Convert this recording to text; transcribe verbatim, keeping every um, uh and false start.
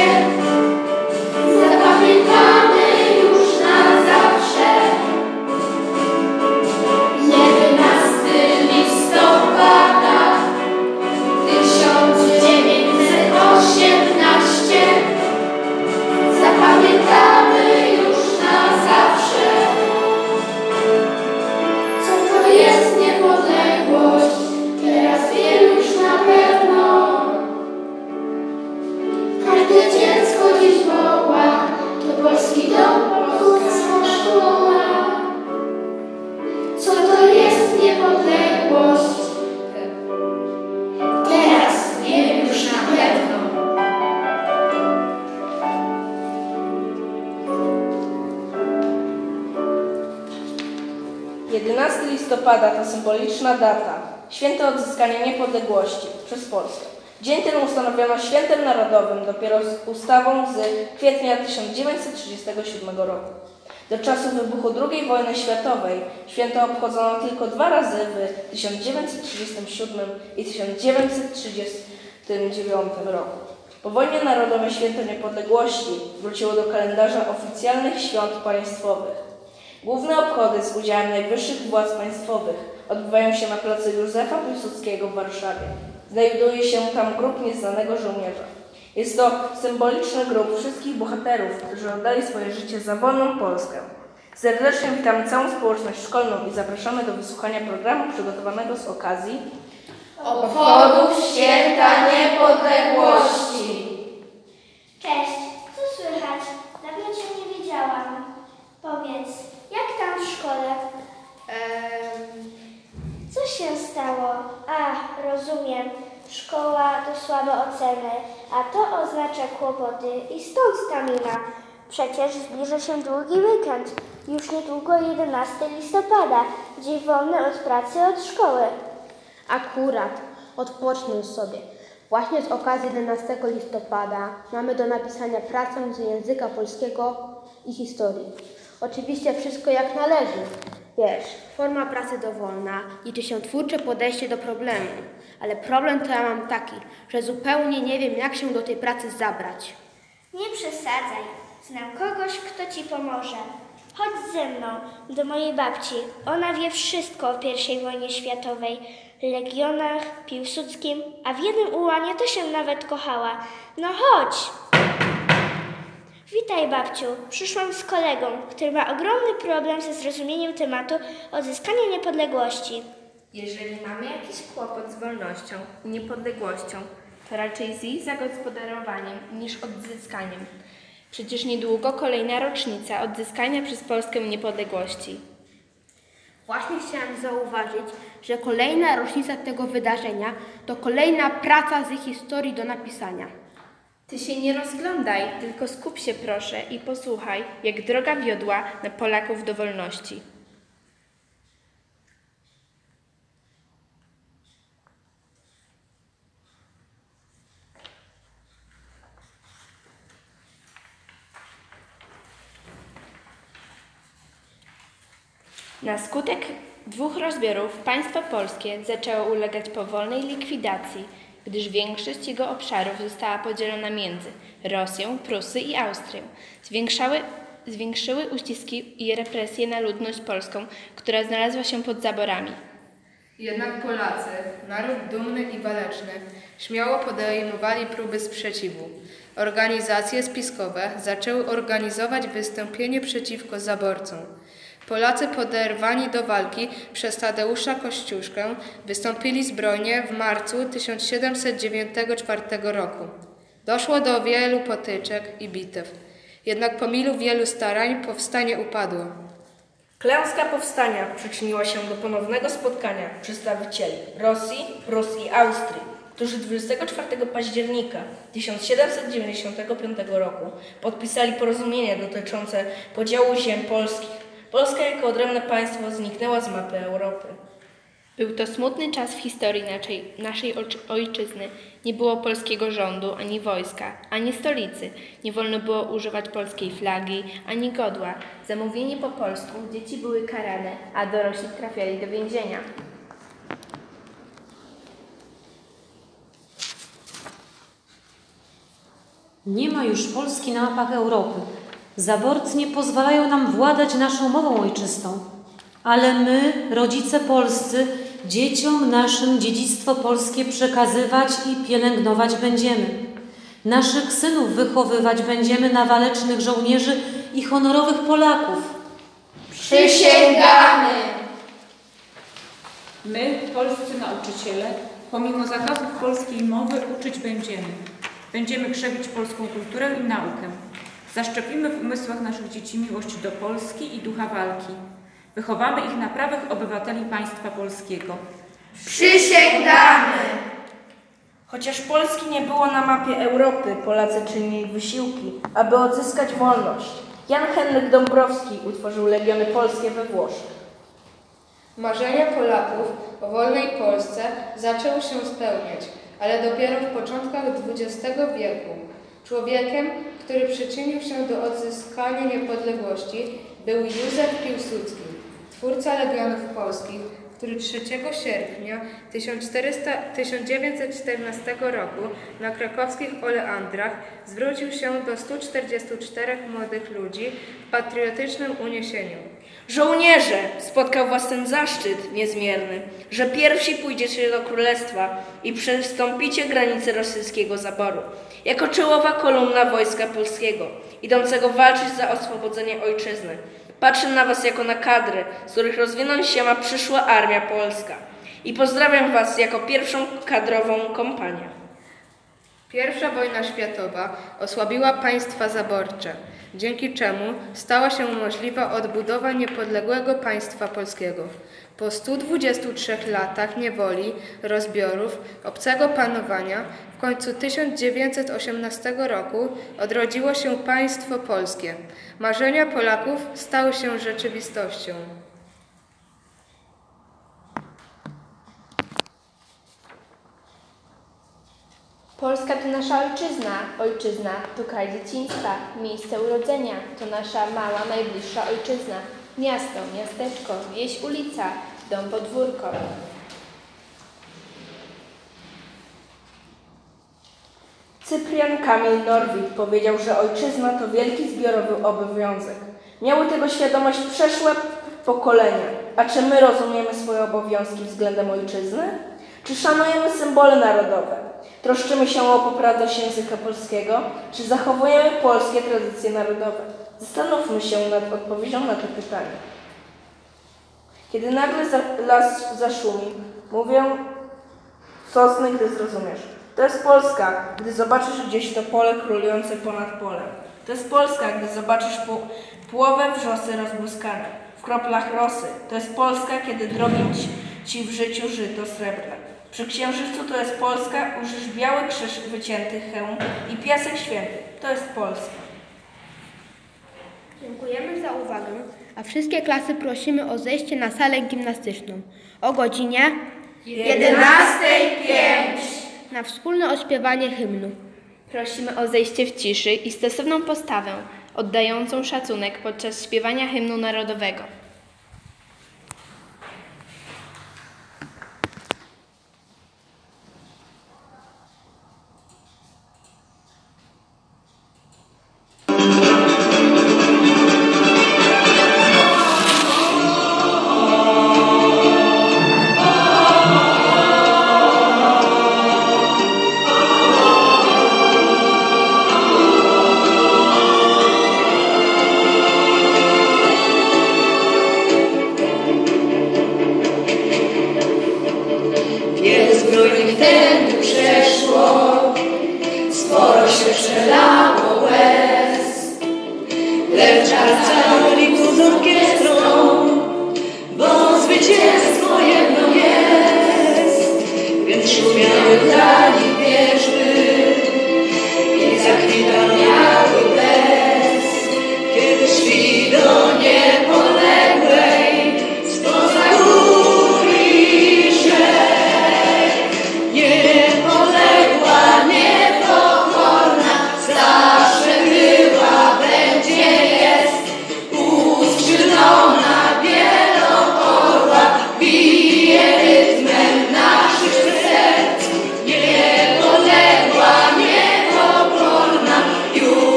zapamiętamy już na zawsze. jedenastego listopada tysiąc dziewięćset osiemnaście. Zapamiętamy już na zawsze. Co to jest niepodległość? Teraz wiem już na pewno. Każde dziecko dziś woła, to polski dom, polska szkoła. Co to jest niepodległość? Teraz wiem już na pewno. jedenastego listopada to symboliczna data, święto odzyskania niepodległości przez Polskę. Dzień ten ustanowiono świętem narodowym dopiero z ustawą z kwietnia tysiąc dziewięćset trzydziestego siódmego roku. Do czasu wybuchu drugiej wojny światowej święto obchodzono tylko dwa razy w tysiąc dziewięćset trzydziestym siódmym i tysiąc dziewięćset trzydziestym dziewiątym roku. Po wojnie narodowej święto niepodległości wróciło do kalendarza oficjalnych świąt państwowych. Główne obchody z udziałem najwyższych władz państwowych odbywają się na placu Józefa Piłsudskiego w Warszawie. Znajduje się tam grób nieznanego żołnierza. Jest to symboliczny grób wszystkich bohaterów, którzy oddali swoje życie za wolną Polskę. Serdecznie witamy całą społeczność szkolną i zapraszamy do wysłuchania programu przygotowanego z okazji obchodów Święta Niepodległości. Cześć, co słychać? Dawno Cię nie widziałam. Powiedz, jak tam w szkole? Ehm, Co się stało? A, rozumiem. Szkoła to słabe oceny, a to oznacza kłopoty i stąd stamina. Przecież zbliża się długi weekend. Już niedługo jedenastego listopada, dzień wolny od pracy, od szkoły. akurat, odpocznij sobie. Właśnie z okazji jedenastego listopada mamy do napisania pracę z języka polskiego i historii. Oczywiście wszystko jak należy. Wiesz, forma pracy dowolna, liczy się twórcze podejście do problemu. Ale problem to ja mam taki, że zupełnie nie wiem, jak się do tej pracy zabrać. Nie przesadzaj. Znam kogoś, kto Ci pomoże. Chodź ze mną do mojej babci. Ona wie wszystko o pierwszej wojnie światowej, legionach, Piłsudskim, a w jednym ułanie to się nawet kochała. No chodź! Witaj, babciu. Przyszłam z kolegą, który ma ogromny problem ze zrozumieniem tematu odzyskania niepodległości. Jeżeli mamy jakiś kłopot z wolnością i niepodległością, to raczej z ich zagospodarowaniem niż odzyskaniem. Przecież niedługo kolejna rocznica odzyskania przez Polskę niepodległości. Właśnie chciałam zauważyć, że kolejna rocznica tego wydarzenia to kolejna praca z ich historii do napisania. Ty się nie rozglądaj, tylko skup się proszę i posłuchaj, jak droga wiodła na Polaków do wolności. Na skutek dwóch rozbiorów państwo polskie zaczęło ulegać powolnej likwidacji, gdyż większość jego obszarów została podzielona między Rosją, Prusy i Austrią. Zwiększały, zwiększyły uściski i represje na ludność polską, która znalazła się pod zaborami. Jednak Polacy, naród dumny i waleczny, śmiało podejmowali próby sprzeciwu. Organizacje spiskowe zaczęły organizować wystąpienie przeciwko zaborcom. Polacy poderwani do walki przez Tadeusza Kościuszkę wystąpili zbrojnie w marcu tysiąc siedemset dziewięćdziesiątego czwartego roku. Doszło do wielu potyczek i bitew. Jednak pomimo wielu starań powstanie upadło. Klęska powstania przyczyniła się do ponownego spotkania przedstawicieli Rosji, Prus i Austrii, którzy dwudziestego czwartego października tysiąc siedemset dziewięćdziesiątego piątego roku podpisali porozumienie dotyczące podziału ziem polskich. Polska jako odrębne państwo zniknęła z mapy Europy. Był to smutny czas w historii naszej, naszej ojczyzny. Nie było polskiego rządu, ani wojska, ani stolicy. Nie wolno było używać polskiej flagi, ani godła. Za mówienie po polsku dzieci były karane, a dorośli trafiali do więzienia. Nie ma już Polski na mapach Europy. Zaborcy nie pozwalają nam władać naszą mową ojczystą. Ale my, rodzice polscy, dzieciom naszym dziedzictwo polskie przekazywać i pielęgnować będziemy. Naszych synów wychowywać będziemy na walecznych żołnierzy i honorowych Polaków. Przysięgamy! My, polscy nauczyciele, pomimo zakazów polskiej mowy uczyć będziemy. Będziemy krzewić polską kulturę i naukę. Zaszczepimy w umysłach naszych dzieci miłość do Polski i ducha walki. Wychowamy ich na prawych obywateli państwa polskiego. Przysięgamy! Chociaż Polski nie było na mapie Europy, Polacy czynili wysiłki, aby odzyskać wolność. Jan Henryk Dąbrowski utworzył Legiony Polskie we Włoszech. Marzenia Polaków o wolnej Polsce zaczęły się spełniać, ale dopiero w początkach dwudziestego wieku. Człowiekiem, który przyczynił się do odzyskania niepodległości, był Józef Piłsudski, twórca Legionów Polskich, który trzeciego sierpnia tysiąc dziewięćset czternastego roku na krakowskich Oleandrach zwrócił się do stu czterdziestu czterech młodych ludzi w patriotycznym uniesieniu. Żołnierze, spotkał was ten zaszczyt niezmierny, że pierwsi pójdziecie do królestwa i przestąpicie granice rosyjskiego zaboru, jako czołowa kolumna wojska polskiego, idącego walczyć za oswobodzenie ojczyzny. Patrzę na was jako na kadry, z których rozwinąć się ma przyszła armia polska. I pozdrawiam was jako pierwszą kadrową kompanię. Pierwsza wojna światowa osłabiła państwa zaborcze, dzięki czemu stała się możliwa odbudowa niepodległego państwa polskiego. Po stu dwudziestu trzech latach niewoli, rozbiorów, obcego panowania, w końcu tysiąc dziewięćset osiemnastego roku odrodziło się państwo polskie. Marzenia Polaków stały się rzeczywistością. Polska to nasza ojczyzna, ojczyzna to kraj dzieciństwa, miejsce urodzenia, to nasza mała, najbliższa ojczyzna. Miasto, miasteczko, wieś, ulica, dom, podwórko. Cyprian Kamil Norwid powiedział, że ojczyzna to wielki zbiorowy obowiązek. Miały tego świadomość przeszłe pokolenia. A czy my rozumiemy swoje obowiązki względem ojczyzny? Czy szanujemy symbole narodowe? Troszczymy się o poprawność języka polskiego? Czy zachowujemy polskie tradycje narodowe? Zastanówmy się nad odpowiedzią na to pytanie. Kiedy nagle za, las zaszumi, mówią sosny, gdy zrozumiesz. To jest Polska, gdy zobaczysz gdzieś to pole królujące ponad polem. To jest Polska, gdy zobaczysz po, połowę wrzosy rozbłyskane w kroplach rosy. To jest Polska, kiedy drogi ci, ci w życiu żyto srebrne. Przy księżycu to jest Polska, ujrzysz biały krzyż wycięty hełm i piasek święty. To jest Polska. Dziękujemy za uwagę, a wszystkie klasy prosimy o zejście na salę gimnastyczną o godzinie jedenastej pięć na wspólne odśpiewanie hymnu. Prosimy o zejście w ciszy i stosowną postawę, oddającą szacunek podczas śpiewania hymnu narodowego.